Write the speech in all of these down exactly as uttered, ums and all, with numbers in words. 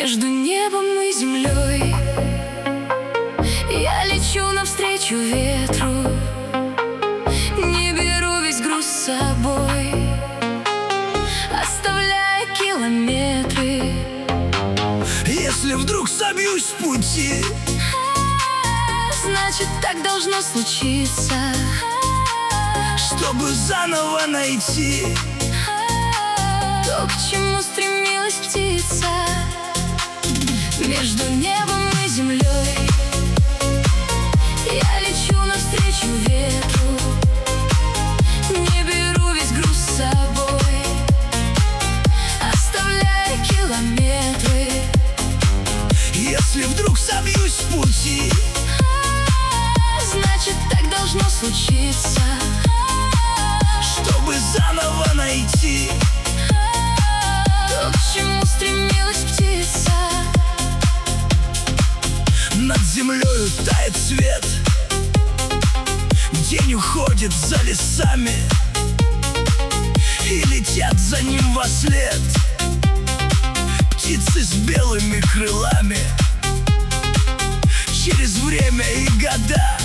Между небом и землей я лечу навстречу ветру, не беру весь груз с собой, оставляя километры. Если вдруг собьюсь с пути, значит, так должно случиться, чтобы заново найти то, к чему стремилась птица. Между небом и землей я лечу навстречу ветру, не беру весь груз с собой, оставляя километры. Если вдруг собьюсь с пути, значит, так должно случиться, чтобы заново найти то, к чему стремилась птица. Над землею тает свет, день уходит за лесами, и летят за ним вослед птицы с белыми крылами. Через время и года,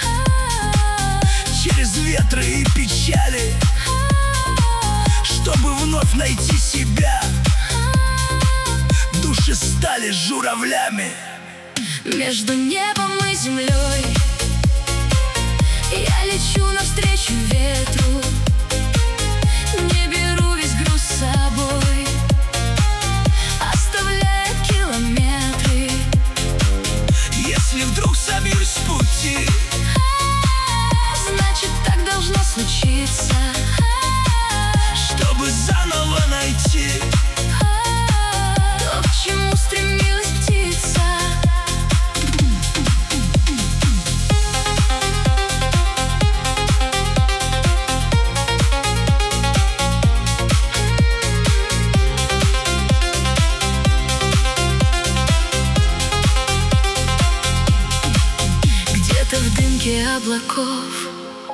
через ветры и печали, чтобы вновь найти себя, души стали журавлями. Между небом и землей я лечу навстречу ветру, не беру весь груз с собой, оставляя километры. Если вдруг собьюсь с пути, значит, так должно случиться, чтобы заново найти то, к чему стремилась птица. Где-то в дымке облаков,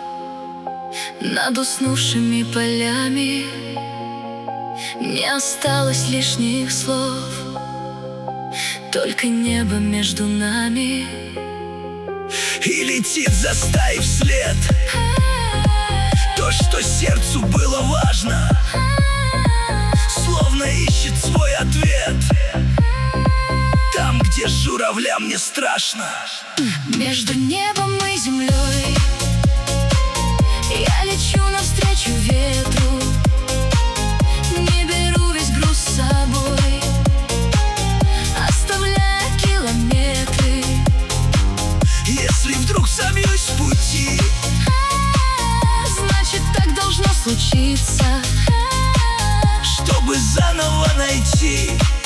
над уснувшими полями, не осталось лишних слов, только небо между нами. и летит за стаей вслед то, что сердцу было важно, словно ищет свой ответ там, где журавлям не страшно. Между небом и землей я лечу навстречу ветру, не беру весь груз с собой, оставляя километры. Если вдруг собьюсь с пути, значит, так должно случиться, чтобы заново найти